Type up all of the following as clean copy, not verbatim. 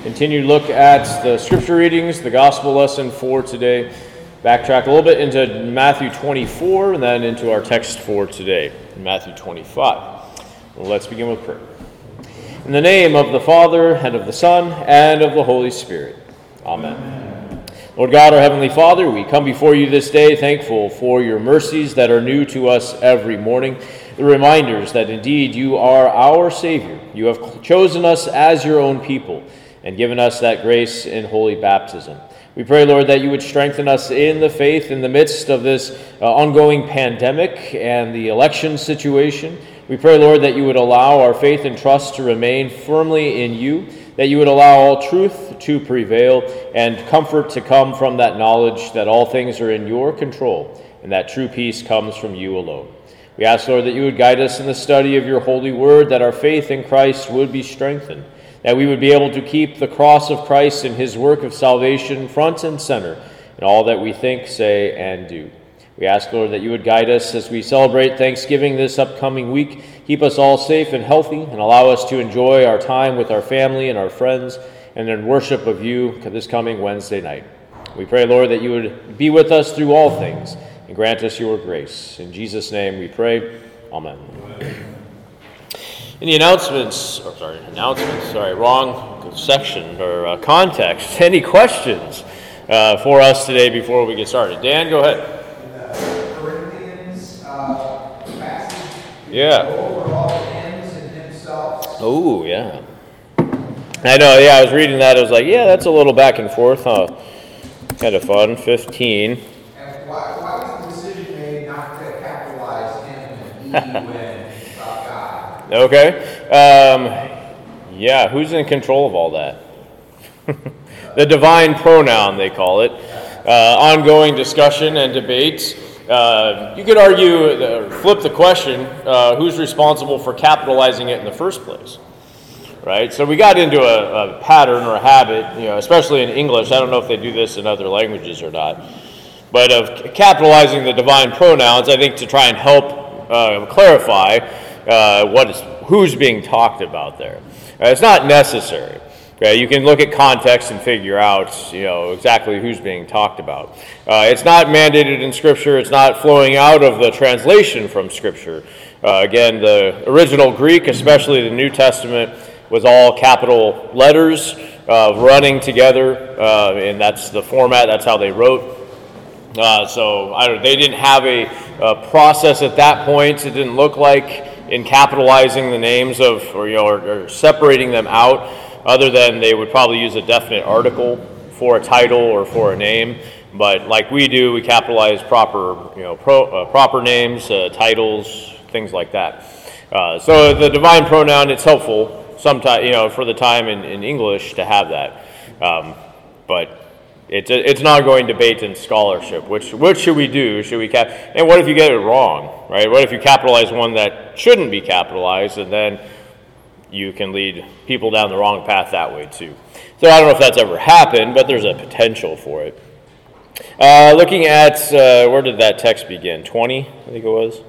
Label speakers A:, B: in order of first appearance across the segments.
A: Continue to look at the scripture readings, the gospel lesson for today. Backtrack a little bit into Matthew 24 and then into our text for today, Matthew 25. Well, let's begin with prayer. In the name of the Father, and of the Son, and of the Holy Spirit. Amen. Lord God, our Heavenly Father, we come before you this day thankful for your mercies that are new to us every morning, the reminders that indeed you are our Savior. You have chosen us as your own people and given us that grace in holy baptism. We pray, Lord, that you would strengthen us in the faith in the midst of this ongoing pandemic and the election situation. We pray, Lord, that you would allow our faith and trust to remain firmly in you, that you would allow all truth to prevail and comfort to come from that knowledge that all things are in your control and that true peace comes from you alone. We ask, Lord, that you would guide us in the study of your holy word, that our faith in Christ would be strengthened, that we would be able to keep the cross of Christ and his work of salvation front and center in all that we think, say, and do. We ask, Lord, that you would guide us as we celebrate Thanksgiving this upcoming week. Keep us all safe and healthy and allow us to enjoy our time with our family and our friends and in worship of you this coming Wednesday night. We pray, Lord, that you would be with us through all things and grant us your grace. In Jesus' name we pray. Amen. Any wrong section or context. Any questions for us today before we get started? Dan, go ahead.
B: Corinthians passage.
A: Yeah.
B: Over all ends in himself.
A: Oh, yeah. I know, yeah, I was reading that. I was like, yeah, that's a little back and forth, huh? Kind of fun. 15.
B: And why was the decision made not to capitalize him and he when about God?
A: Okay. Yeah, who's in control of all that? The divine pronoun, they call it. Ongoing discussion and debate. You could argue, flip the question, who's responsible for capitalizing it in the first place? Right? So we got into a pattern or a habit, especially in English. I don't know if they do this in other languages or not. But of capitalizing the divine pronouns, I think to try and help clarify who's being talked about there. It's not necessary. Okay, you can look at context and figure out, exactly who's being talked about. It's not mandated in Scripture. It's not flowing out of the translation from Scripture. Again, the original Greek, especially the New Testament, was all capital letters running together, and that's the format. That's how they wrote. They didn't have a process at that point. It didn't look like in capitalizing the names of, or separating them out, other than they would probably use a definite article for a title or for a name. But like we do, we capitalize proper names, titles, things like that. So the divine pronoun, it's helpful sometimes, for the time in English to have that. But it's an ongoing debate in scholarship. Which should we do? Should we and what if you get it wrong, right? What if you capitalize one that shouldn't be capitalized, and then you can lead people down the wrong path that way too. So I don't know if that's ever happened, but there's a potential for it. Looking at, where did that text begin? 20, I think it was.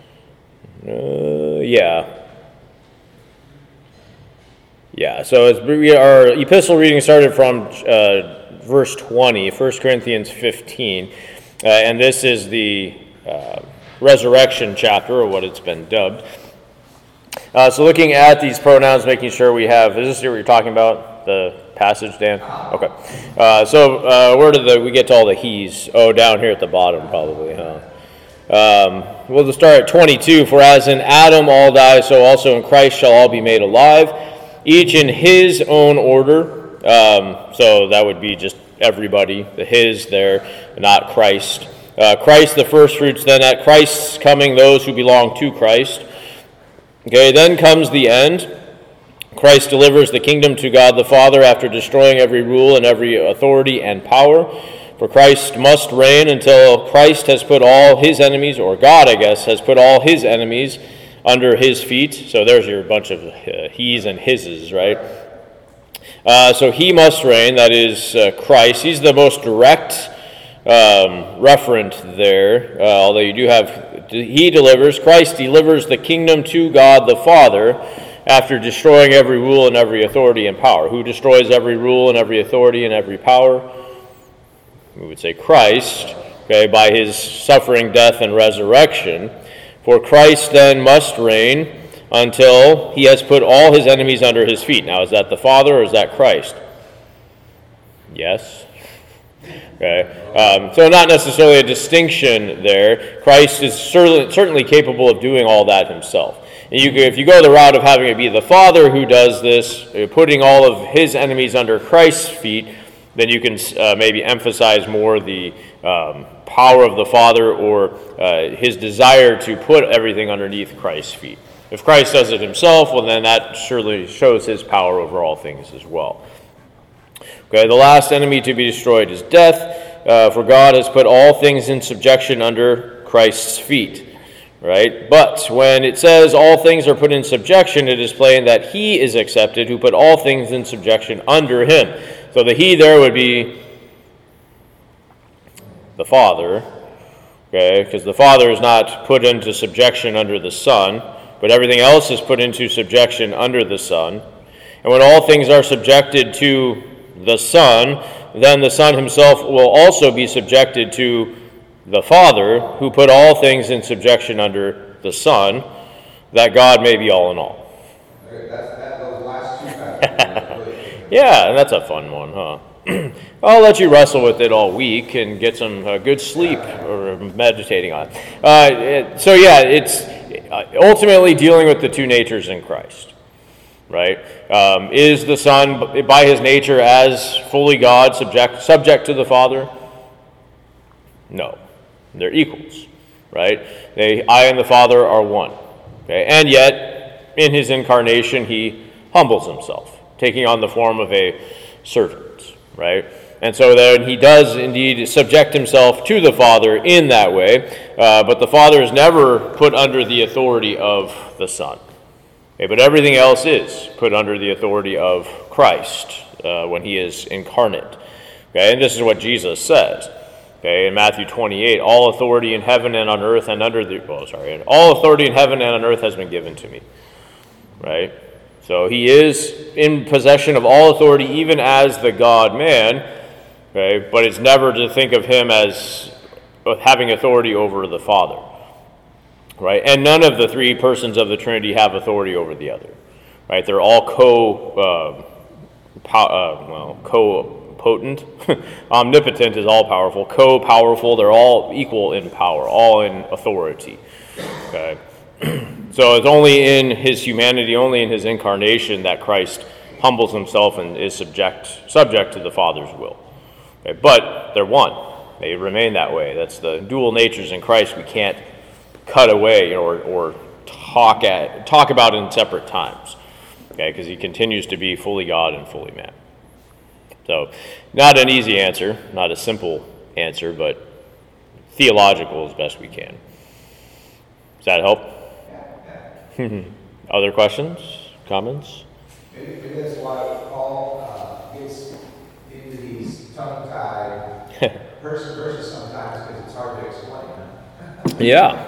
A: Yeah, so our epistle reading started from verse 20, 1 Corinthians 15, and this is the resurrection chapter, or what it's been dubbed. So looking at these pronouns, making sure we have, is this what you're talking about, the passage, Dan? Okay. Where did we get to all the he's? Oh, down here at the bottom probably, huh? We'll just start at 22. For as in Adam all die, so also in Christ shall all be made alive, each in his own order. So that would be just everybody, the his there, not Christ. Christ the first fruits, then at Christ's coming those who belong to Christ. Okay, then comes the end. Christ delivers the kingdom to God the Father after destroying every rule and every authority and power. For Christ must reign until Christ has put all his enemies, or God, I guess, has put all his enemies under his feet. So there's your bunch of he's and his's, right? So he must reign, that is Christ. He's the most direct referent there, although you do have, he delivers, Christ delivers the kingdom to God the Father after destroying every rule and every authority and power. Who destroys every rule and every authority and every power? We would say Christ, okay, by his suffering, death, and resurrection. For Christ then must reign until he has put all his enemies under his feet. Now, is that the Father or is that Christ? Yes. Okay. So not necessarily a distinction there. Christ is certainly capable of doing all that himself. And if you go the route of having it be the Father who does this, putting all of his enemies under Christ's feet, then you can maybe emphasize more the power of the Father or his desire to put everything underneath Christ's feet. If Christ does it himself, well, then that surely shows his power over all things as well. Okay, the last enemy to be destroyed is death, for God has put all things in subjection under Christ's feet. Right? But when it says all things are put in subjection, it is plain that he is accepted who put all things in subjection under him. So the he there would be the Father, okay? Because the Father is not put into subjection under the Son, but everything else is put into subjection under the Son. And when all things are subjected to the Son, then the Son himself will also be subjected to the Father, who put all things in subjection under the Son, that God may be all in all.
B: Okay, those last two factors.
A: Yeah, and that's a fun one, huh? I'll let you wrestle with it all week and get some good sleep or meditating on it. So yeah, it's ultimately dealing with the two natures in Christ, right? Is the Son, by his nature as fully God, subject to the Father? No. They're equals, right? I and the Father are one. Okay? And yet, in his incarnation, he humbles himself, taking on the form of a servant, right? And so then he does indeed subject himself to the Father in that way, but the Father is never put under the authority of the Son. Okay? But everything else is put under the authority of Christ when he is incarnate. Okay? And this is what Jesus says. Okay, in Matthew 28, all authority in heaven and on earth and all authority in heaven and on earth has been given to me. Right? So he is in possession of all authority, even as the God-man, okay, but it's never to think of him as having authority over the Father. Right? And none of the three persons of the Trinity have authority over the other. Right? They're all potent. Omnipotent is all powerful. Co-powerful, they're all equal in power, all in authority. Okay. So it's only in his humanity, only in his incarnation, that Christ humbles himself and is subject to the Father's will. Okay. But they're one. They remain that way. That's the dual natures in Christ we can't cut away or talk about in separate times. Okay, because he continues to be fully God and fully man. So, not an easy answer, not a simple answer, but theological as best we can. Does that help? Yeah. Other questions, comments?
B: Maybe that's why Paul gets into these tongue-tied verses sometimes, because it's hard to explain.
A: Yeah.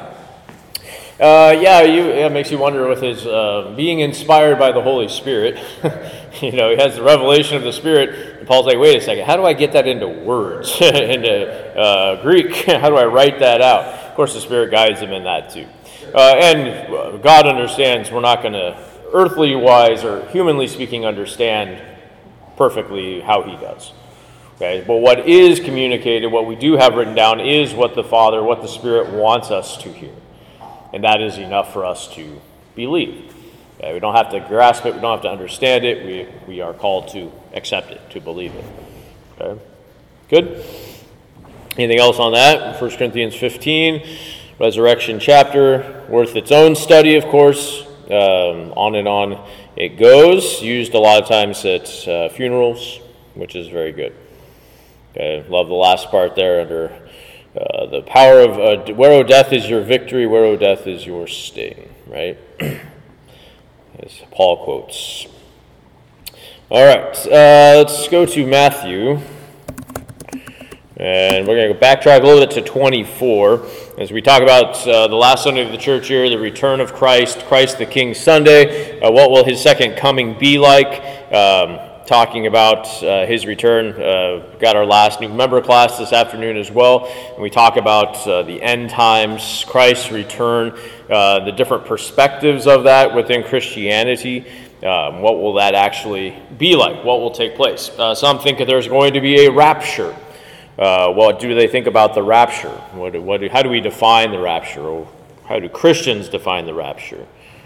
A: It makes you wonder with his being inspired by the Holy Spirit. He has the revelation of the Spirit. And Paul's like, wait a second, how do I get that into words, into Greek? How do I write that out? Of course, the Spirit guides him in that too. And God understands we're not going to, earthly wise or humanly speaking, understand perfectly how he does. Okay, but what is communicated, what we do have written down, is what the Father, what the Spirit wants us to hear. And that is enough for us to believe. Okay, we don't have to grasp it. We don't have to understand it. We are called to accept it, to believe it. Okay, good? Anything else on that? 1 Corinthians 15, resurrection chapter, worth its own study, of course. On and on it goes. Used a lot of times at funerals, which is very good. Okay, love the last part there under the power of where, O death, is your victory, where, O death, is your sting, right? As Paul quotes. All right, let's go to Matthew And we're going to backtrack a little bit to 24 as we talk about the last Sunday of the church year, the return of Christ, Christ the King Sunday. What will his second coming be like? Talking about his return. Got our last new member class this afternoon as well. And we talk about the end times, Christ's return, the different perspectives of that within Christianity. What will that actually be like? What will take place? Some think that there's going to be a rapture. What do they think about the rapture? How do we define the rapture? Or how do Christians define the rapture?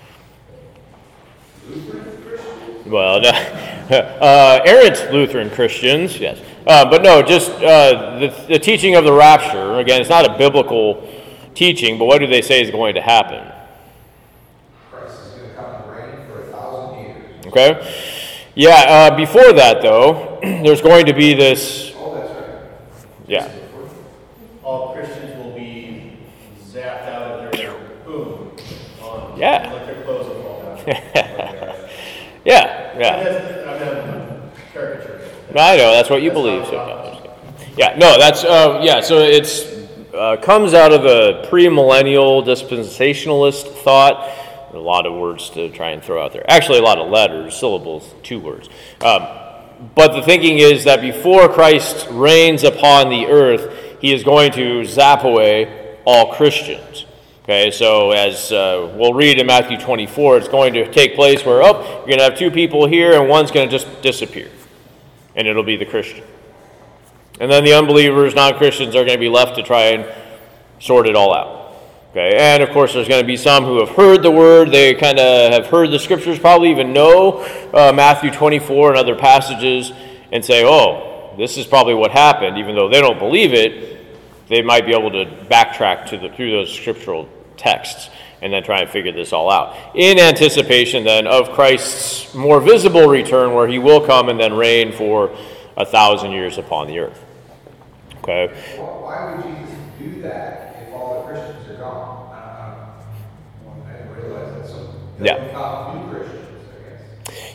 A: Well, no, errant Lutheran Christians, yes. But no, just the teaching of the rapture. Again, it's not a biblical teaching, but what do they say is going to happen?
B: Christ is going to come and reign for 1,000 years.
A: Okay. Yeah, before that, though, there's going to be this...
B: Oh, that's right.
A: Yeah.
C: All Christians will be zapped out of their boom.
A: Yeah.
C: Like their clothes will fall down.
A: Yeah.
C: I'm caricature.
A: I know, that's what you believe. So, yeah, no, that's, so it's comes out of the premillennial dispensationalist thought. A lot of words to try and throw out there. Actually, a lot of letters, syllables, 2 words. But the thinking is that before Christ reigns upon the earth, he is going to zap away all Christians. Okay, so as we'll read in Matthew 24, it's going to take place where, you're going to have 2 people here and one's going to just disappear. And it'll be the Christian. And then the unbelievers, non-Christians, are going to be left to try and sort it all out. Okay, and of course there's going to be some who have heard the word, they kind of have heard the scriptures, probably even know Matthew 24 and other passages, and say, this is probably what happened. Even though they don't believe it, they might be able to backtrack through those scriptural texts and then try and figure this all out. In anticipation then of Christ's more visible return, where he will come and then reign for 1,000 years upon the earth. Okay?
B: Why would Jesus do that if all the Christians are gone? I didn't realize that. So they'll become new Christians, I guess.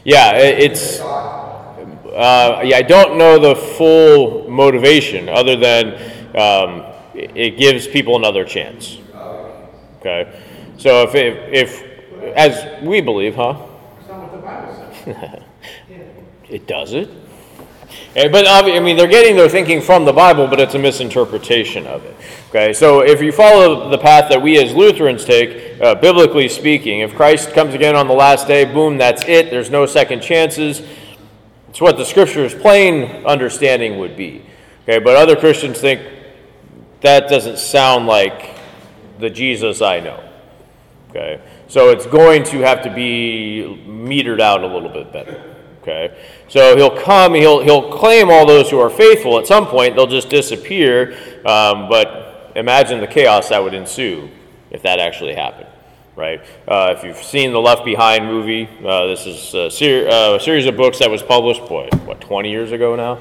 A: Yeah, I don't know the full motivation other than it gives people another chance. Okay? So if as we believe,
B: That's not what the Bible says.
A: It does it? But they're getting their thinking from the Bible, but it's a misinterpretation of it. Okay, so if you follow the path that we as Lutherans take, biblically speaking, if Christ comes again on the last day, boom, that's it. There's no second chances. It's what the Scripture's plain understanding would be. Okay, but other Christians think that doesn't sound like the Jesus I know. Okay, so it's going to have to be metered out a little bit better. Okay, so he'll come, he'll claim all those who are faithful. At some point, they'll just disappear. But imagine the chaos that would ensue if that actually happened, right? If you've seen the Left Behind movie, this is a series of books that was published, 20 years ago now?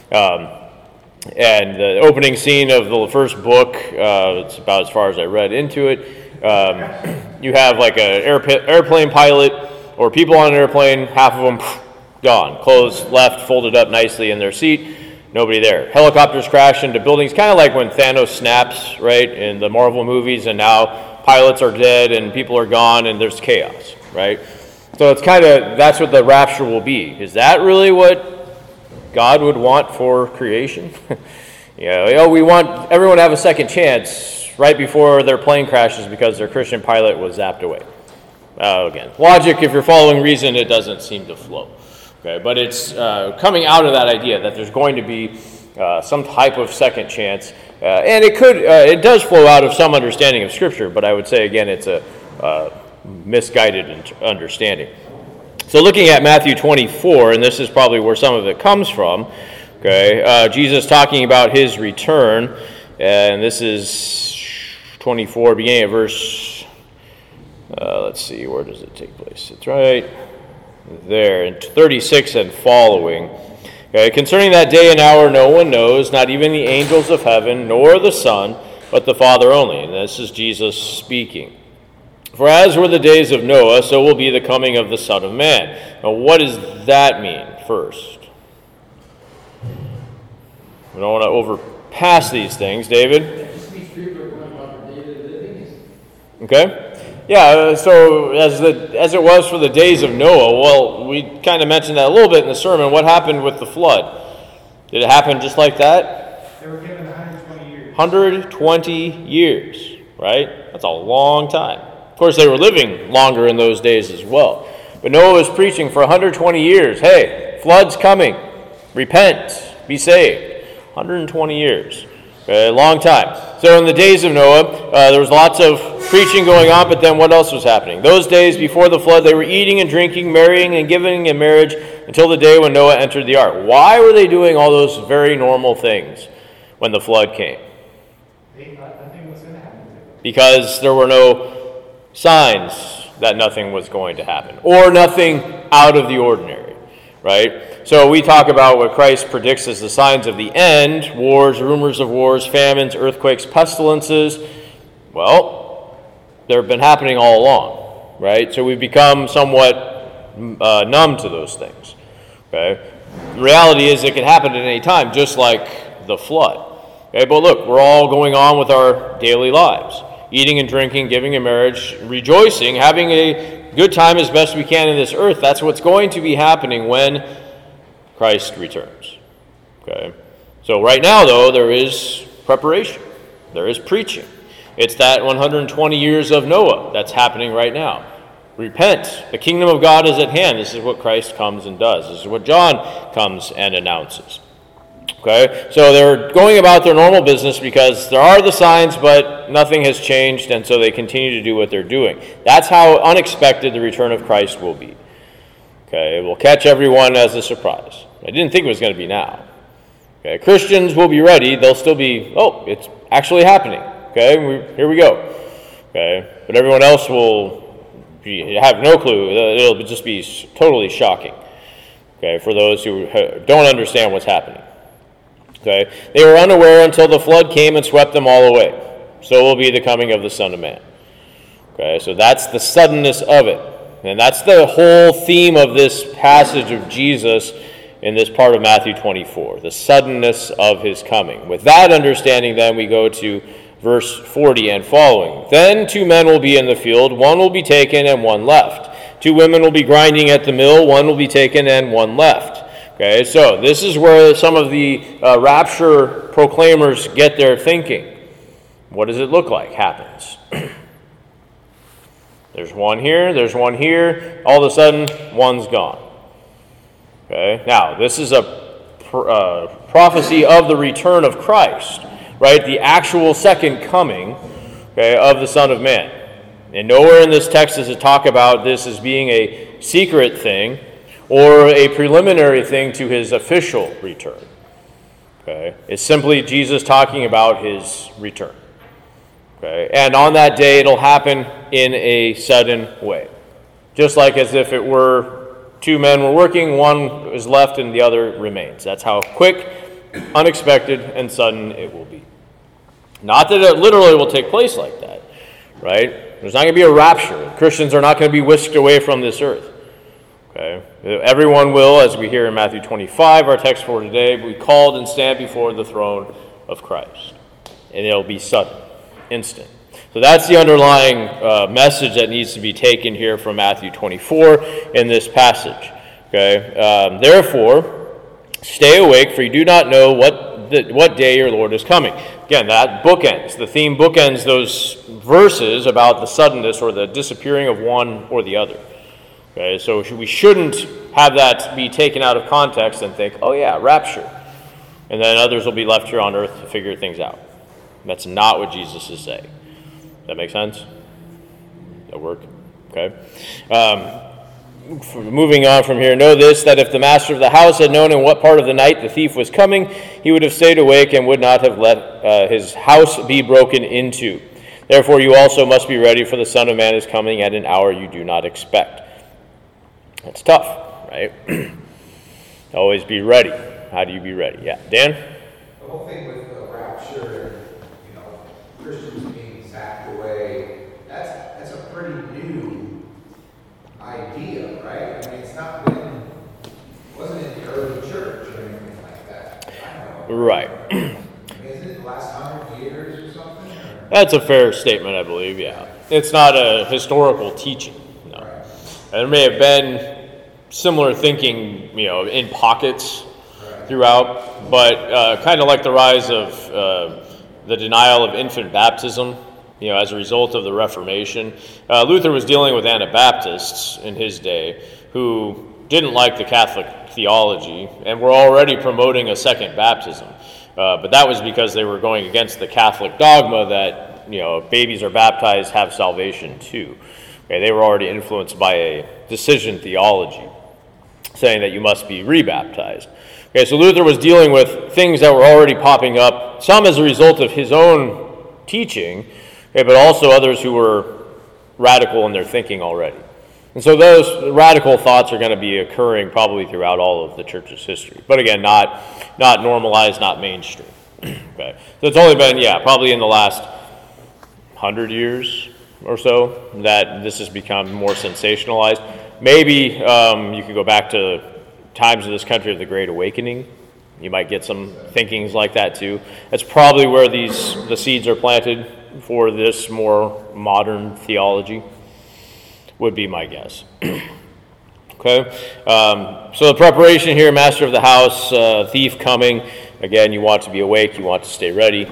A: And the opening scene of the first book, it's about as far as I read into it. You have like an airplane pilot or people on an airplane, half of them gone, clothes left, folded up nicely in their seat, nobody there. Helicopters crash into buildings, kind of like when Thanos snaps, right, in the Marvel movies, and now pilots are dead and people are gone and there's chaos, right? So it's that's what the rapture will be. Is that really what God would want for creation? We want everyone to have a second chance right before their plane crashes because their Christian pilot was zapped away. Again, logic, if you're following reason, it doesn't seem to flow. Okay, but it's coming out of that idea that there's going to be some type of second chance, and it does flow out of some understanding of Scripture, but I would say again it's a misguided understanding. So looking at Matthew 24, and this is probably where some of it comes from. Okay, Jesus talking about his return, and this is 24, beginning at verse. Let's see, where does it take place? It's right there in 36 and following. Okay, concerning that day and hour no one knows, not even the angels of heaven, nor the Son, but the Father only. And this is Jesus speaking. For as were the days of Noah, so will be the coming of the Son of Man. Now what does that mean first? We don't want to past these things. David? Okay. Yeah, so as it was for the days of Noah, well, we kind of mentioned that a little bit in the sermon. What happened with the flood? Did it happen just like that?
D: They were given 120 years.
A: 120 years, right? That's a long time. Of course, they were living longer in those days as well. But Noah was preaching for 120 years. Hey, flood's coming. Repent. Be saved. 120 years. A long time. So in the days of Noah, there was lots of preaching going on, but then what else was happening? Those days before the flood, they were eating and drinking, marrying and giving in marriage until the day when Noah entered the ark. Why were they doing all those very normal things when the flood came?
D: They thought nothing was going to happen to them.
A: Because there were no signs that nothing was going to happen, or nothing out of the ordinary, right? So we talk about what Christ predicts as the signs of the end: wars, rumors of wars, famines, earthquakes, pestilences. Well, they've been happening all along, right? So we've become somewhat numb to those things, okay? The reality is it can happen at any time, just like the flood. Okay, but look, we're all going on with our daily lives, eating and drinking, giving in marriage, rejoicing, having a good time as best we can in this earth. That's what's going to be happening when Christ returns. Okay? So right now, though, there is preparation. There is preaching. It's that 120 years of Noah that's happening right now. Repent. The kingdom of God is at hand. This is what Christ comes and does. This is what John comes and announces. Okay? So they're going about their normal business because there are the signs, but nothing has changed, and so they continue to do what they're doing. That's how unexpected the return of Christ will be. Okay? It will catch everyone as a surprise. I didn't think it was going to be now. Okay? Christians will be ready. They'll still be, oh, it's actually happening. Okay? Here we go. Okay? But everyone else will have no clue. It'll just be totally shocking. Okay? For those who don't understand what's happening. Okay? They were unaware until the flood came and swept them all away. So will be the coming of the Son of Man. Okay? So that's the suddenness of it. And that's the whole theme of this passage of Jesus in this part of Matthew 24, the suddenness of his coming. With that understanding, then, we go to verse 40 and following. Then 2 men will be in the field, one will be taken and one left. 2 women will be grinding at the mill, one will be taken and one left. Okay, so this is where some of the rapture proclaimers get their thinking. What does it look like happens? There's one here, all of a sudden, one's gone. Okay, now, this is a prophecy of the return of Christ, right? The actual second coming, okay, of the Son of Man. And nowhere in this text does it talk about this as being a secret thing or a preliminary thing to his official return. Okay, it's simply Jesus talking about his return. Okay, and on that day it'll happen in a sudden way, just like as if it were 2 men were working, one is left and the other remains. That's how quick, unexpected, and sudden it will be. Not that it literally will take place like that, right? There's not going to be a rapture. Christians are not going to be whisked away from this earth. Okay? Everyone will, as we hear in Matthew 25, our text for today, be called and stand before the throne of Christ. And it'll be sudden, instant. So that's the underlying message that needs to be taken here from Matthew 24 in this passage. Okay? Therefore, stay awake, for you do not know what day your Lord is coming. Again, that bookends. The theme bookends those verses about the suddenness or the disappearing of one or the other. Okay? So we shouldn't have that be taken out of context and think, oh yeah, rapture. And then others will be left here on earth to figure things out. That's not what Jesus is saying. Does that make sense? That work? Okay. Moving on from here, know this, that if the master of the house had known in what part of the night the thief was coming, he would have stayed awake and would not have let his house be broken into. Therefore you also must be ready, for the Son of Man is coming at an hour you do not expect. That's tough, right? Always be ready. How do you be ready? Yeah, Dan?
B: The whole thing with the rapture, Christians being zapped away, that's a pretty new idea, right? I mean, wasn't in the early church or anything like that. I don't know.
A: Right.
B: I mean, isn't
A: That's a fair statement, I believe, yeah. It's not a historical teaching, no.
B: Right.
A: There may have been similar thinking, in pockets
B: Right.
A: throughout, but kind of like the rise of the denial of infant baptism, as a result of the Reformation. Luther was dealing with Anabaptists in his day who didn't like the Catholic theology and were already promoting a second baptism. But that was because they were going against the Catholic dogma that, babies are baptized, have salvation too. Okay, they were already influenced by a decision theology, saying that you must be rebaptized. Okay, so Luther was dealing with things that were already popping up, some as a result of his own teaching, okay, but also others who were radical in their thinking already. And so those radical thoughts are going to be occurring probably throughout all of the church's history. But again, not normalized, not mainstream. Okay. So it's only been, probably in the last 100 years or so that this has become more sensationalized. Maybe you could go back to times of this country of the Great Awakening. You might get some thinkings like that too. That's probably where the seeds are planted for this more modern theology, would be my guess. Okay, so the preparation here, master of the house, thief coming. Again, you want to be awake, you want to stay ready.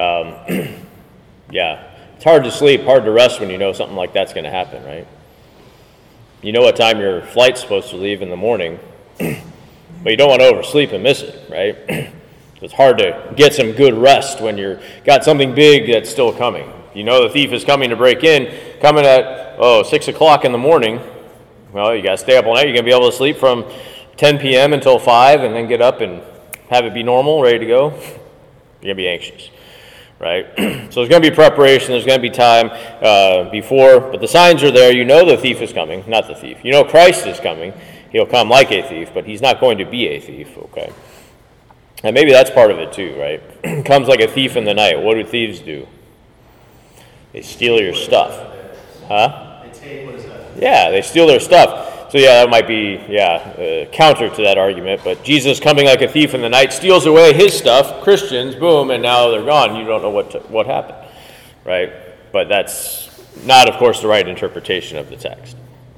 A: It's hard to sleep, hard to rest when you know something like that's going to happen, right? You know what time your flight's supposed to leave in the morning, but you don't want to oversleep and miss it, right? It's hard to get some good rest when you're got something big that's still coming. You know the thief is coming to break in, coming at 6 o'clock in the morning. Well, you got to stay up all night. You're going to be able to sleep from 10 p.m. until 5 and then get up and have it be normal, ready to go. You're going to be anxious, right? So there's going to be preparation. There's going to be time before, but the signs are there. You know the thief is coming, not the thief. You know Christ is coming. He'll come like a thief, but he's not going to be a thief, okay? And maybe that's part of it too, right? Comes like a thief in the night. What do thieves do? They steal your stuff. Huh?
C: They take, what is that?
A: Yeah, they steal their stuff. So that might be, counter to that argument. But Jesus coming like a thief in the night steals away his stuff, Christians, boom, and now they're gone. You don't know what happened, right? But that's not, of course, the right interpretation of the text.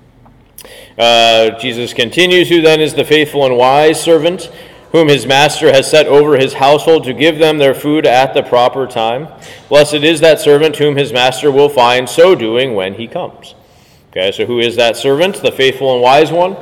A: Jesus continues, who then is the faithful and wise servant, whom his master has set over his household to give them their food at the proper time. Blessed is that servant whom his master will find so doing when he comes. Okay, so who is that servant? The faithful and wise one?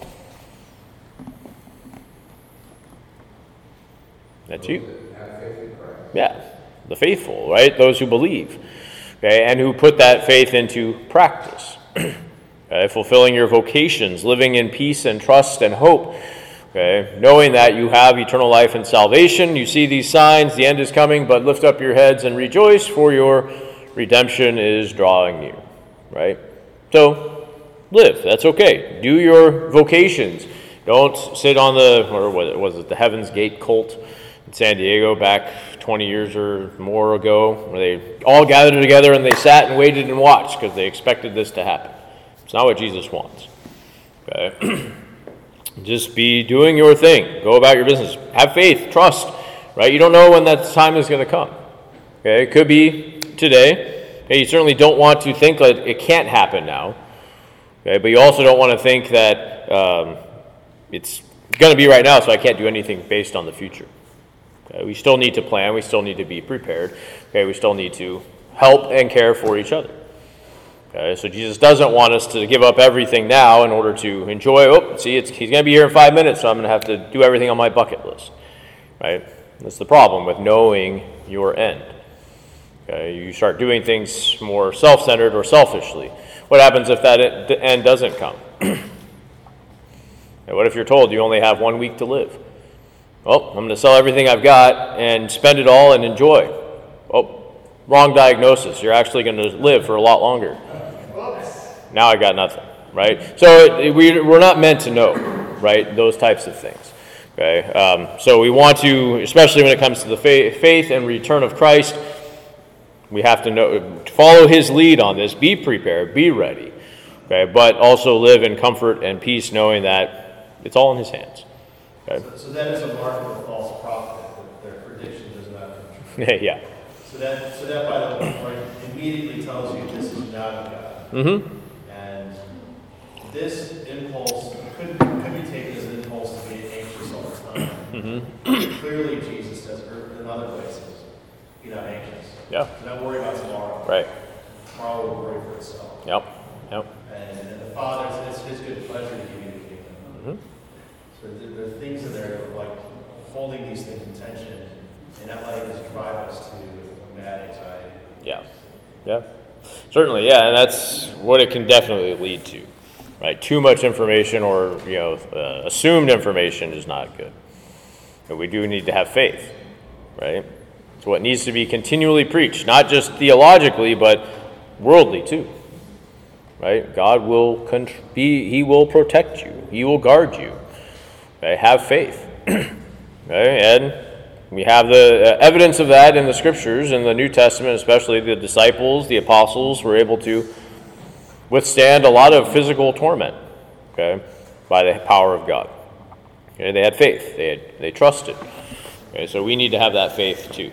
A: That's you.
B: Have faith in Christ.
A: Yeah, the faithful, right? Those who believe. Okay, and who put that faith into practice. Okay, fulfilling your vocations, living in peace and trust and hope. Okay, knowing that you have eternal life and salvation, you see these signs, the end is coming, but lift up your heads and rejoice, for your redemption is drawing near, right? So, live, that's okay. Do your vocations. Don't sit on the Heaven's Gate cult in San Diego back 20 years or more ago, where they all gathered together and they sat and waited and watched because they expected this to happen. It's not what Jesus wants, okay? Just be doing your thing. Go about your business. Have faith. Trust. Right? You don't know when that time is going to come. Okay? It could be today. Okay? You certainly don't want to think that it can't happen now. Okay? But you also don't want to think that it's going to be right now, so I can't do anything based on the future. Okay? We still need to plan. We still need to be prepared. Okay? We still need to help and care for each other. Okay, so Jesus doesn't want us to give up everything now in order to enjoy, he's going to be here in 5 minutes, so I'm going to have to do everything on my bucket list. Right? That's the problem with knowing your end. Okay, you start doing things more self-centered or selfishly. What happens if that end doesn't come? What if you're told you only have 1 week to live? Well, I'm going to sell everything I've got and spend it all and enjoy. Oh, wrong diagnosis. You're actually going to live for a lot longer. Now I got nothing, right? So we're not meant to know, right, those types of things. Okay, so we want to, especially when it comes to the faith and return of Christ, we have to know, follow his lead on this, be prepared, be ready, okay, but also live in comfort and peace knowing that it's all in his hands. Okay?
C: So that is a mark of a false prophet, that their prediction does not come true.
A: Yeah.
C: So So that by the way, immediately tells you this is not of God.
A: Mm-hmm.
C: And this impulse could be taken as an impulse to be anxious all the time.
A: Mm-hmm.
C: Clearly, Jesus says, or in other places, be not anxious.
A: Yeah.
C: Do not worry about tomorrow.
A: Right.
C: Tomorrow will worry for itself.
A: Yep. Yep.
C: And the Father, it's His good pleasure to give you the kingdom.
A: Mm-hmm.
C: So there are things in there of like holding these things in tension and not letting this drive us to mad anxiety.
A: Yeah. Yeah. Certainly, yeah, and that's what it can definitely lead to, right? Too much information or, assumed information is not good. But we do need to have faith, right? It's what needs to be continually preached, not just theologically, but worldly too, right? God will He will protect you. He will guard you. Okay? Have faith, okay? And we have the evidence of that in the Scriptures, in the New Testament, especially the disciples, the apostles were able to withstand a lot of physical torment, okay, by the power of God. Okay, they had faith. They trusted. Okay, so we need to have that faith too.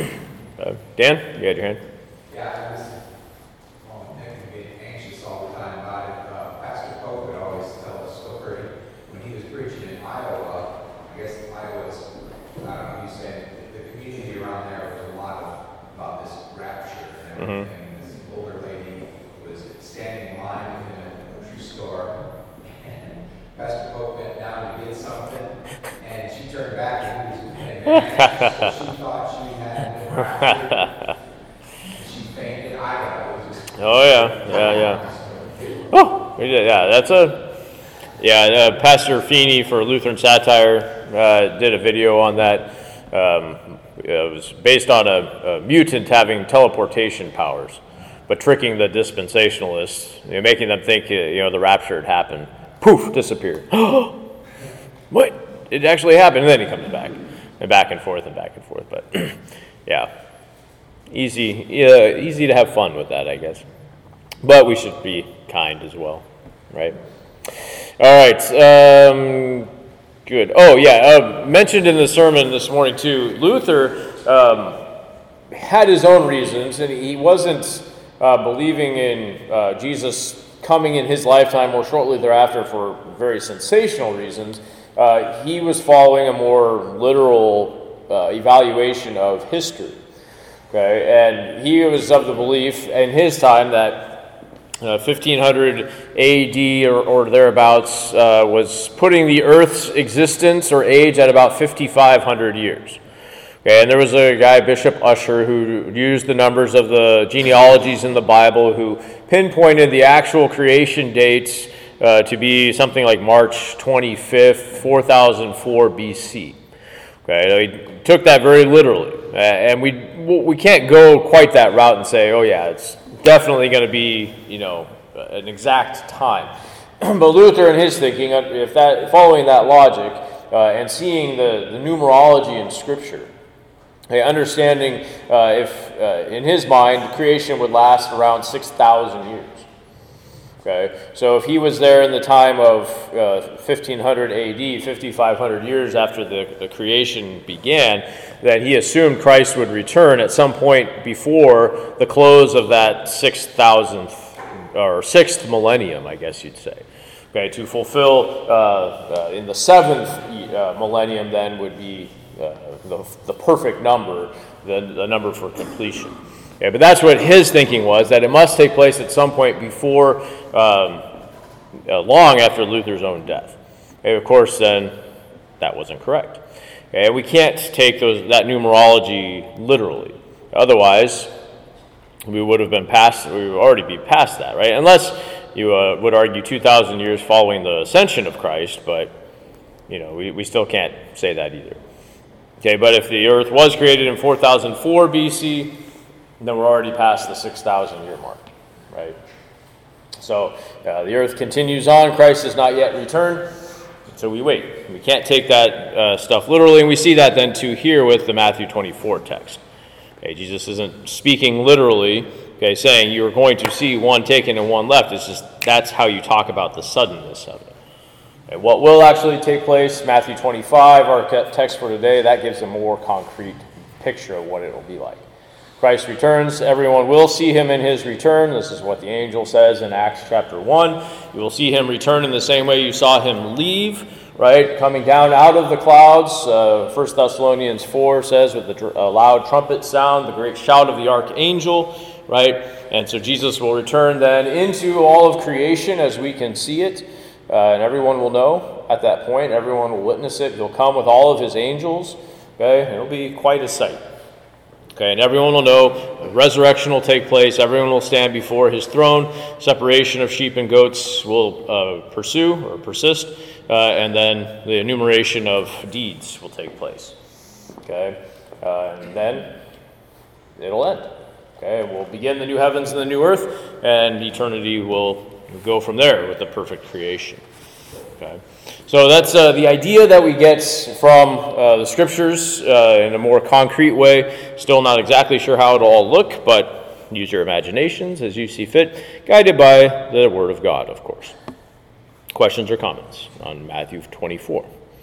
A: Dan, you had your hand?
B: Yeah, I was thinking being anxious all the time about it. Pastor Pope would always tell a story when he was preaching in Iowa. I guess Iowa's, I don't know, he said the community around there was a lot about this rapture and everything. This older lady was standing in line within a grocery store, and Pastor Pope went down to get something, and she turned back and he was very anxious. She thought she had the rapture. She fainted.
A: Oh yeah. Oh, yeah. That's Pastor Feeney for Lutheran Satire did a video on that. It was based on a mutant having teleportation powers, but tricking the dispensationalists, making them think the rapture had happened. Poof, disappeared. What? It actually happened, and then he comes back, and back and forth. But yeah, easy to have fun with that, I guess. But we should be kind as well, right? All right. Good. Oh, yeah. Mentioned in the sermon this morning, too, Luther had his own reasons, and he wasn't believing in Jesus coming in his lifetime or shortly thereafter for very sensational reasons. He was following a more literal evaluation of history. Okay, and he was of the belief in his time that 1500 AD or thereabouts was putting the Earth's existence or age at about 5,500 years. Okay, and there was a guy, Bishop Ussher, who used the numbers of the genealogies in the Bible, who pinpointed the actual creation dates to be something like March 25th, 4004 BC. Okay, so he took that very literally, and we can't go quite that route and say, oh yeah, it's definitely going to be, an exact time. But Luther, in his thinking, following that logic and seeing the numerology in Scripture, understanding if in his mind creation would last around 6,000 years. Okay, so if he was there in the time of 1500 AD, 5,500 years after the creation began, that he assumed Christ would return at some point before the close of that 6,000th or 6th millennium, I guess you'd say. Okay, to fulfill in the 7th millennium, then would be the perfect number, the number for completion. Yeah, but that's what his thinking was, that it must take place at some point before, long after Luther's own death. Okay, of course, then, that wasn't correct. Okay, we can't take that numerology literally. Otherwise, we would already be past that, right? Unless you would argue 2,000 years following the ascension of Christ, but, we still can't say that either. Okay, but if the earth was created in 4004 BC, then we're already past the 6,000 year mark, right? So the earth continues on. Christ has not yet returned, so we wait. We can't take that stuff literally, and we see that then too here with the Matthew 24 text. Okay, Jesus isn't speaking literally, saying you're going to see one taken and one left. It's just that's how you talk about the suddenness of it. Okay, what will actually take place, Matthew 25, our text for today, that gives a more concrete picture of what it will be like. Christ returns, everyone will see him in his return. This is what the angel says in Acts chapter 1. You will see him return in the same way you saw him leave, right? Coming down out of the clouds. 1 Thessalonians 4 says, with a loud trumpet sound, the great shout of the archangel, right? And so Jesus will return then into all of creation as we can see it. And everyone will know at that point. Everyone will witness it. He'll come with all of his angels. Okay? It'll be quite a sight. Okay, and everyone will know the resurrection will take place. Everyone will stand before his throne. Separation of sheep and goats will pursue or persist. And then the enumeration of deeds will take place. Okay, and then it'll end. Okay, we'll begin the new heavens and the new earth, and eternity will go from there with the perfect creation. Okay, so that's the idea that we get from the scriptures in a more concrete way. Still not exactly sure how it'll all look, but use your imaginations as you see fit, guided by the Word of God, of course. Questions or comments on Matthew 24?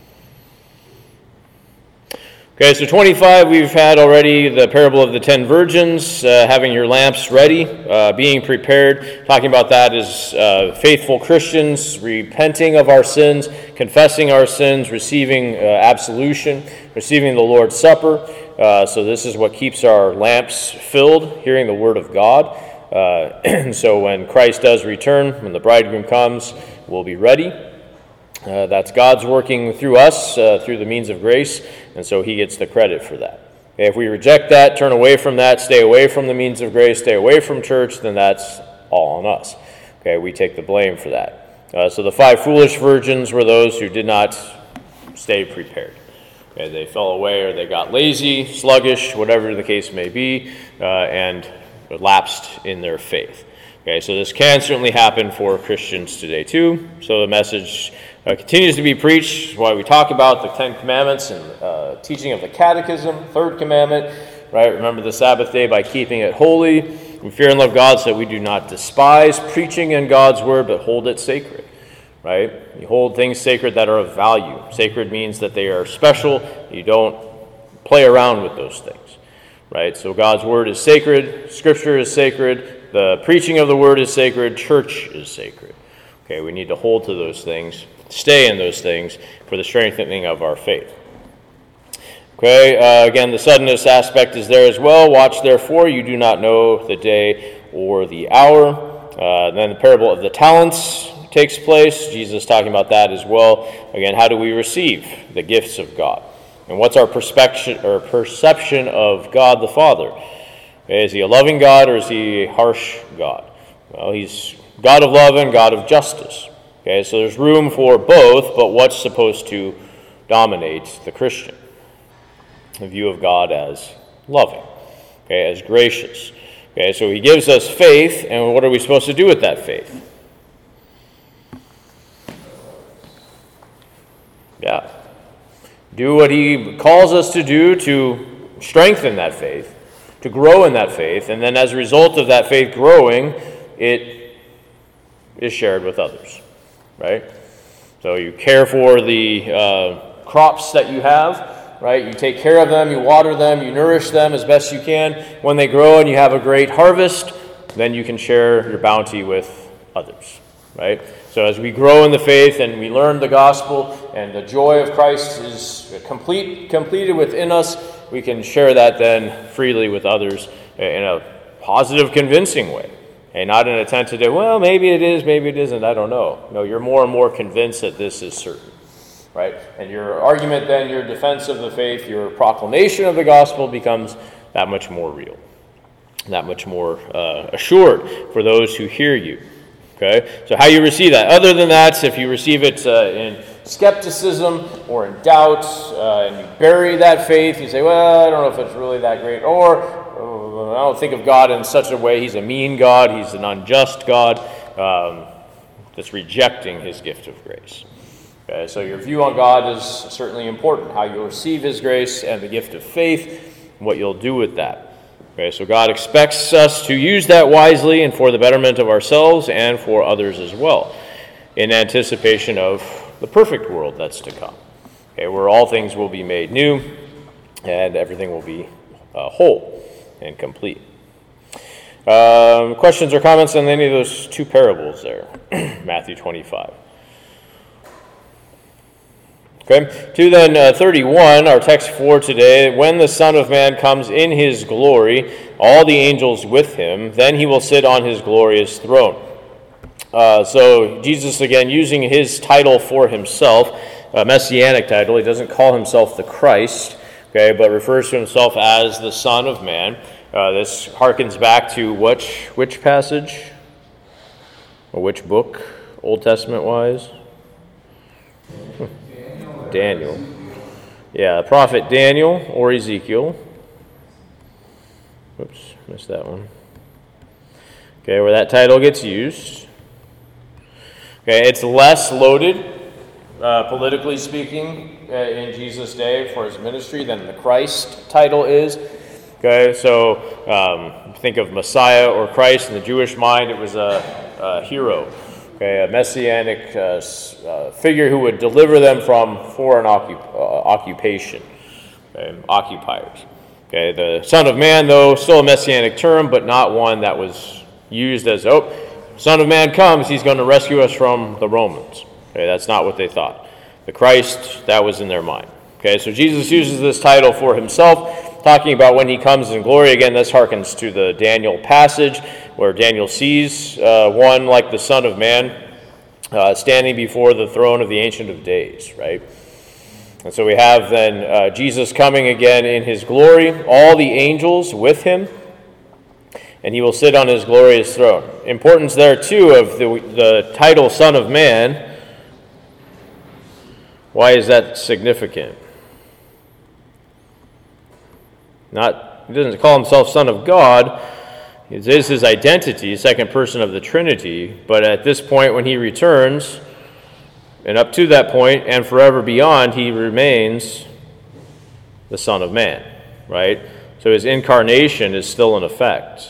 A: Okay, so 25, we've had already the parable of the 10 virgins, having your lamps ready, being prepared. Talking about that is faithful Christians repenting of our sins, confessing our sins, receiving absolution, receiving the Lord's Supper. So this is what keeps our lamps filled, hearing the Word of God. And so when Christ does return, when the bridegroom comes, we'll be ready. That's God's working through us, through the means of grace, and so he gets the credit for that. Okay, if we reject that, turn away from that, stay away from the means of grace, stay away from church, then that's all on us. Okay, we take the blame for that. So the 5 foolish virgins were those who did not stay prepared. Okay, they fell away or they got lazy, sluggish, whatever the case may be, and lapsed in their faith. Okay, so this can certainly happen for Christians today too. So the message continues to be preached. That's why we talk about the 10 Commandments and teaching of the Catechism, 3rd commandment, right? Remember the Sabbath day by keeping it holy. We fear and love God so that we do not despise preaching in God's word, but hold it sacred, right? You hold things sacred that are of value. Sacred means that they are special. You don't play around with those things, right? So God's word is sacred. Scripture is sacred. The preaching of the word is sacred. Church is sacred. Okay, we need to hold to those things, stay in those things for the strengthening of our faith. Okay, again, the suddenness aspect is there as well. Watch, therefore, you do not know the day or the hour. Then the parable of the talents takes place. Jesus talking about that as well. Again, how do we receive the gifts of God? And what's our perception of God the Father? Okay, is he a loving God or is he a harsh God? Well, he's God of love and God of justice. Okay, so there's room for both, but what's supposed to dominate the Christian? The view of God as loving, okay, as gracious. Okay, so he gives us faith, and what are we supposed to do with that faith? Yeah. Do what he calls us to do to strengthen that faith, to grow in that faith, and then as a result of that faith growing, it is shared with others, right? So you care for the crops that you have, right? You take care of them, you water them, you nourish them as best you can. When they grow and you have a great harvest, then you can share your bounty with others, right? So as we grow in the faith and we learn the gospel and the joy of Christ is completed within us, we can share that then freely with others in a positive, convincing way. And not in a tentative, well, maybe it is, maybe it isn't, I don't know. No, you're more and more convinced that this is certain, right? And your argument then, your defense of the faith, your proclamation of the gospel becomes that much more real, that much more assured for those who hear you. Okay, so how you receive that? Other than that, if you receive it in skepticism or in doubt, and you bury that faith, you say, well, I don't know if it's really that great, or I don't think of God in such a way, he's a mean God, he's an unjust God, that's rejecting his gift of grace. Okay, so your view on God is certainly important, how you'll receive his grace and the gift of faith, and what you'll do with that. Okay, so God expects us to use that wisely and for the betterment of ourselves and for others as well, in anticipation of the perfect world that's to come, okay, where all things will be made new and everything will be whole and complete. Questions or comments on any of those two parables there? Matthew 25. Okay, to then 31, our text for today. When the Son of Man comes in his glory, all the angels with him, then he will sit on his glorious throne. So Jesus, again, using his title for himself, a messianic title. He doesn't call himself the Christ, okay, but refers to himself as the Son of Man. This harkens back to which passage? Or which book, Old Testament-wise? Daniel. Yeah, the prophet Daniel or Ezekiel. Oops, missed that one. Okay, where that title gets used. Okay, it's less loaded, politically speaking, in Jesus' day for his ministry than the Christ title is. Okay, so think of Messiah or Christ in the Jewish mind. It was a hero, okay, a messianic figure who would deliver them from foreign occupation, okay, occupiers. Okay, the Son of Man, though, still a messianic term, but not one that was used as, Son of Man comes, he's going to rescue us from the Romans. Okay, that's not what they thought. The Christ, that was in their mind. Okay, so Jesus uses this title for himself, talking about when he comes in glory. Again, this harkens to the Daniel passage, where Daniel sees one like the Son of Man standing before the throne of the Ancient of Days, right? And so we have then Jesus coming again in his glory, all the angels with him, and he will sit on his glorious throne. Importance there, too, of the title Son of Man. Why is that significant? He doesn't call himself Son of God. It is his identity, second person of the Trinity. But at this point, when he returns, and up to that point and forever beyond, he remains the Son of Man, right? So his incarnation is still in effect.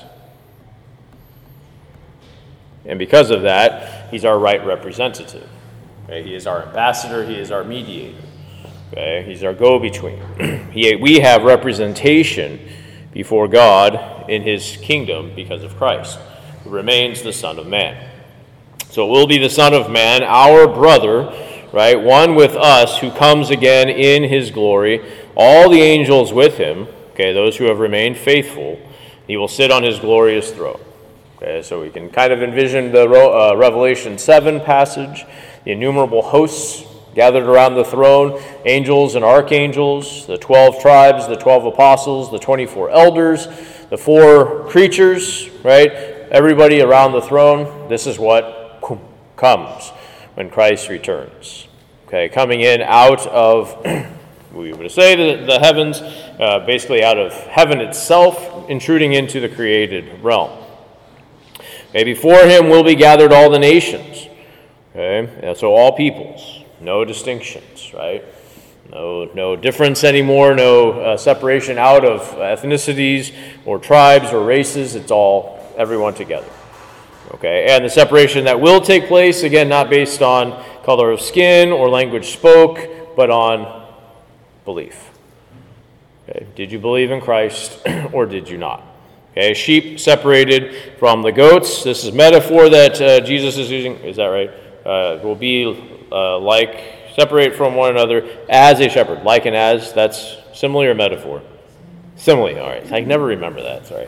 A: And because of that, he's our right representative. Okay? He is our ambassador. He is our mediator. Okay? He's our go-between. We have representation before God in his kingdom because of Christ, who remains the Son of Man. So it will be the Son of Man, our brother, right, one with us, who comes again in his glory, all the angels with him, okay, those who have remained faithful. He will sit on his glorious throne. Okay, so we can kind of envision the Revelation 7 passage, the innumerable hosts gathered around the throne, angels and archangels, the 12 tribes, the 12 apostles, the 24 elders, the 4 creatures, right? Everybody around the throne. This is what comes when Christ returns. Okay, coming in out of, we would say, the heavens, basically out of heaven itself, intruding into the created realm. Okay, before him will be gathered all the nations. Okay, and so all peoples, no distinctions, right? No difference anymore, no separation out of ethnicities or tribes or races. It's all everyone together. Okay, and the separation that will take place, again, not based on color of skin or language spoke, but on belief. Okay, did you believe in Christ or did you not? Okay, sheep separated from the goats. This is metaphor that Jesus is using. Is that right? Will be separate from one another as a shepherd. Like and as, that's simile or metaphor? Simile, all right. I can never remember that, sorry.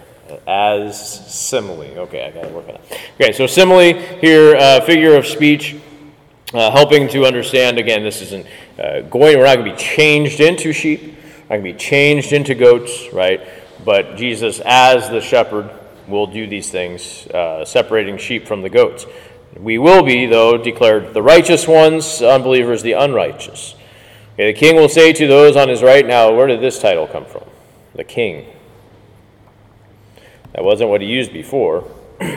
A: As simile. Okay, I got to work on that. Okay, so simile here, figure of speech, helping to understand, again, this isn't we're not going to be changed into sheep, not going to be changed into goats, right? But Jesus, as the shepherd, will do these things, separating sheep from the goats. We will be, though, declared the righteous ones, unbelievers the unrighteous. Okay, the king will say to those on his right, now, where did this title come from? The king. That wasn't what he used before.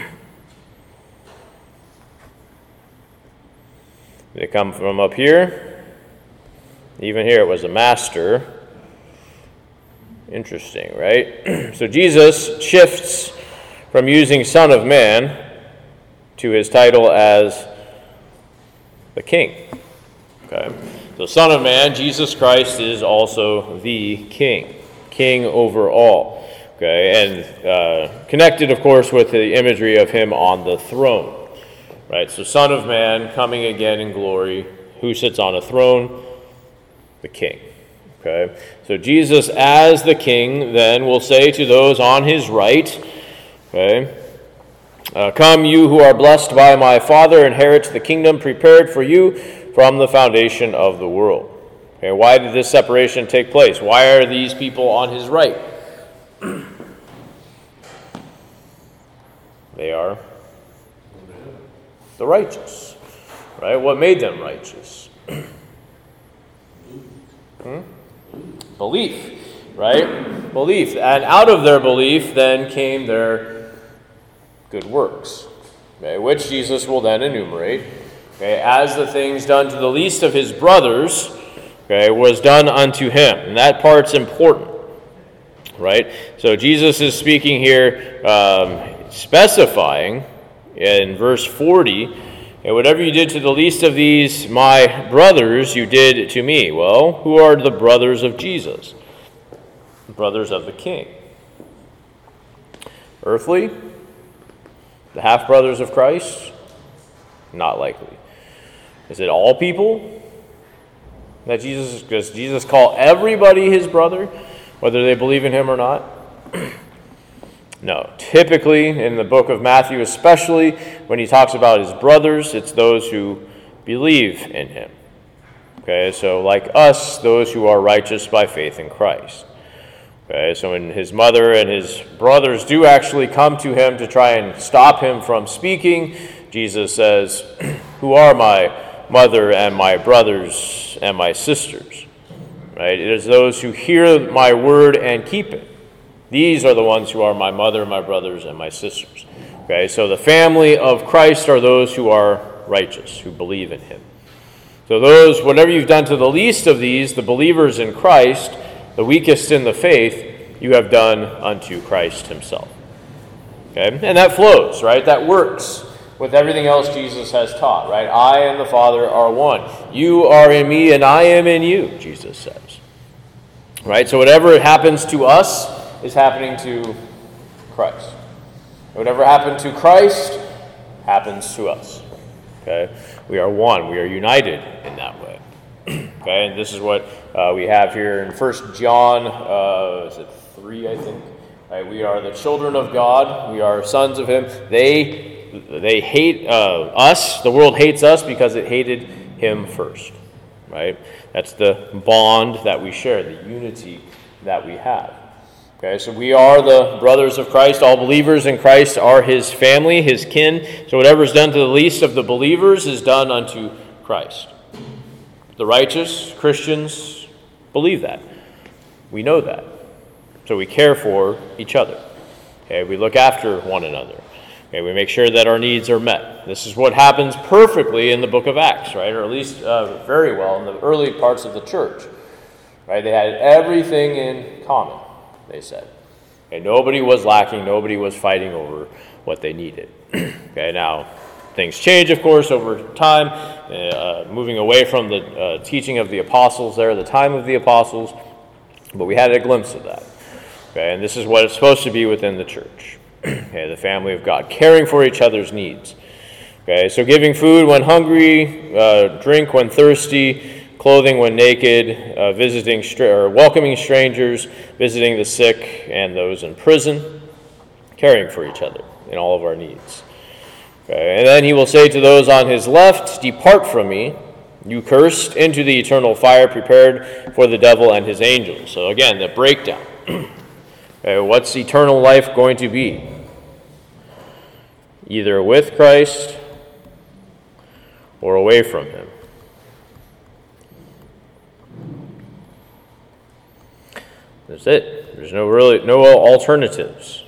A: Did it come from up here? Even here it was a master. Interesting, right? So Jesus shifts from using Son of Man to his title as the King. Okay. So Son of Man, Jesus Christ, is also the King over all. Okay, and connected, of course, with the imagery of him on the throne. Right, so Son of Man coming again in glory. Who sits on a throne? The King. Okay, so Jesus as the King then will say to those on his right, okay, come you who are blessed by my Father, inherit the kingdom prepared for you from the foundation of the world. Okay, why did this separation take place? Why are these people on his right? They are the righteous. Right? What made them righteous? Belief, right? Belief. And out of their belief then came their good works, okay, which Jesus will then enumerate. Okay, as the things done to the least of his brothers, okay, was done unto him. And that part's important, right? So Jesus is speaking here, specifying in verse 40, and whatever you did to the least of these, my brothers, you did to me. Well, who are the brothers of Jesus? The brothers of the King. Earthly? The half-brothers of Christ? Not likely. Is it all people? Does Jesus call everybody his brother, whether they believe in him or not? No. Typically, in the book of Matthew especially, when he talks about his brothers, it's those who believe in him. Okay, so like us, those who are righteous by faith in Christ. Okay, so when his mother and his brothers do actually come to him to try and stop him from speaking, Jesus says, who are my mother and my brothers and my sisters? Right? It is those who hear my word and keep it. These are the ones who are my mother, my brothers, and my sisters. Okay, so the family of Christ are those who are righteous, who believe in him. So those, whatever you've done to the least of these, the believers in Christ, the weakest in the faith, you have done unto Christ himself. Okay, and that flows, right? That works with everything else Jesus has taught, right? I and the Father are one. You are in me and I am in you, Jesus says. Right, so whatever happens to us is happening to Christ. Whatever happened to Christ happens to us. Okay? We are one. We are united in that way. Okay? And this is what we have here in 1 John, is it 3, I think? Right? We are the children of God. We are sons of him. They hate us. The world hates us because it hated him first. Right? That's the bond that we share, the unity that we have. Okay, so we are the brothers of Christ. All believers in Christ are his family, his kin. So whatever is done to the least of the believers is done unto Christ. The righteous Christians believe that. We know that. So we care for each other. Okay, we look after one another. Okay, we make sure that our needs are met. This is what happens perfectly in the book of Acts, right? Or at least very well in the early parts of the church. Right? They had everything in common, they said. Okay, nobody was lacking. Nobody was fighting over what they needed. Okay, now things change, of course, over time, moving away from the teaching of the apostles there, the time of the apostles, but we had a glimpse of that. Okay, and this is what it's supposed to be within the church. Okay, the family of God, caring for each other's needs. Okay, so giving food when hungry, drink when thirsty, clothing when naked, welcoming strangers, visiting the sick and those in prison, caring for each other in all of our needs. Okay, and then he will say to those on his left, depart from me, you cursed, into the eternal fire prepared for the devil and his angels. So again, the breakdown. Okay, what's eternal life going to be? Either with Christ or away from him. That's it. There's no alternatives.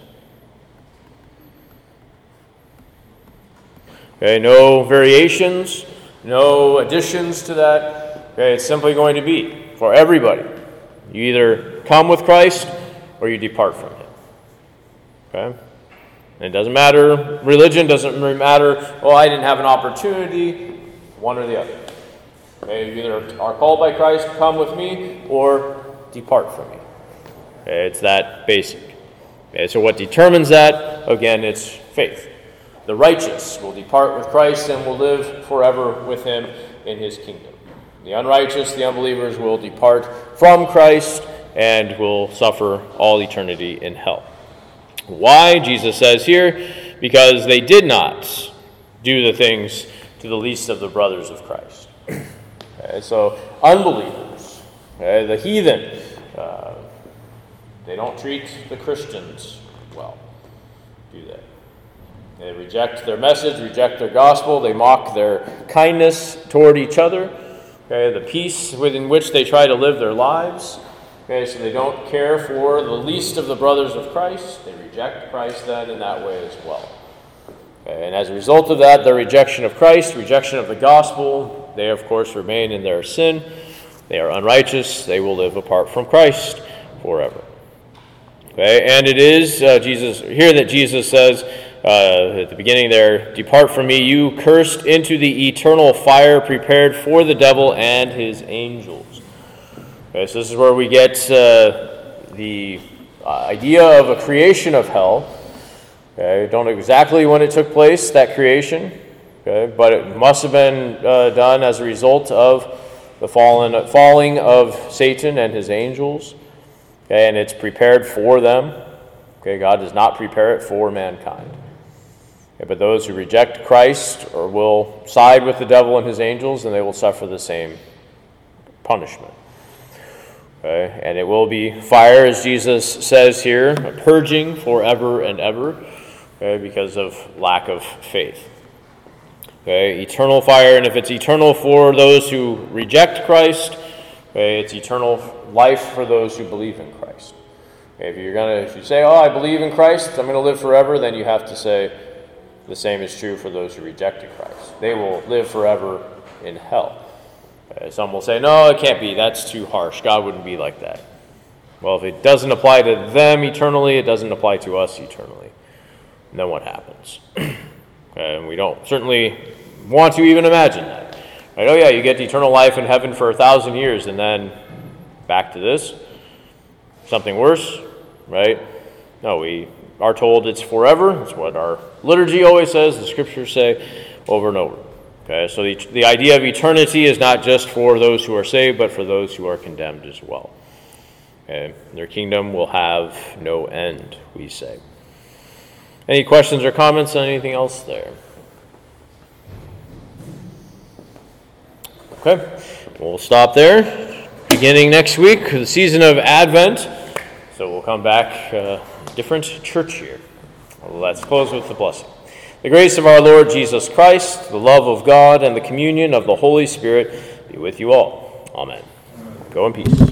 A: Okay, no variations, no additions to that. Okay, it's simply going to be for everybody. You either come with Christ or you depart from him. Okay? And it doesn't matter, religion doesn't matter, well, I didn't have an opportunity, one or the other. Okay, you either are called by Christ, come with me, or depart from me. Okay, it's that basic. Okay, so what determines that? Again, it's faith. The righteous will depart with Christ and will live forever with him in his kingdom. The unrighteous, the unbelievers, will depart from Christ and will suffer all eternity in hell. Why? Jesus says here, because they did not do the things to the least of the brothers of Christ. Okay, so unbelievers, okay, the heathen, they don't treat the Christians well, do they? They reject their message, reject their gospel. They mock their kindness toward each other, okay, the peace within which they try to live their lives. Okay, so they don't care for the least of the brothers of Christ. They reject Christ then in that way as well. Okay, and as a result of that, their rejection of Christ, rejection of the gospel, they of course remain in their sin. They are unrighteous. They will live apart from Christ forever. Okay, and it is Jesus here that Jesus says at the beginning there, "Depart from me, you cursed, into the eternal fire prepared for the devil and his angels." Okay, so this is where we get the idea of a creation of hell. Okay, don't know exactly when it took place, that creation, okay, but it must have been done as a result of the falling of Satan and his angels. Okay, and it's prepared for them. Okay, God does not prepare it for mankind. Okay, but those who reject Christ or will side with the devil and his angels, then they will suffer the same punishment. Okay, and it will be fire, as Jesus says here, a purging forever and ever, okay, because of lack of faith. Okay, eternal fire, and if it's eternal for those who reject Christ, okay, it's eternal life for those who believe in Christ. Okay, if you say, "Oh, I believe in Christ, I'm going to live forever," then you have to say the same is true for those who rejected Christ. They will live forever in hell. Some will say, "No, it can't be. That's too harsh. God wouldn't be like that." Well, if it doesn't apply to them eternally, it doesn't apply to us eternally. And then what happens? And we don't certainly want to even imagine that. Right? Oh yeah, you get eternal life in heaven for 1,000 years, and then back to this. Something worse, right? No, we are told it's forever. That's what our liturgy always says, the scriptures say over and over. Okay, so the idea of eternity is not just for those who are saved, but for those who are condemned as well. Okay, their kingdom will have no end, we say. Any questions or comments on anything else there? Okay, we'll stop there. Beginning next week, the season of Advent. So we'll come back different church year. Let's close with the blessing. The grace of our Lord Jesus Christ, the love of God, and the communion of the Holy Spirit be with you all. Amen. Go in peace.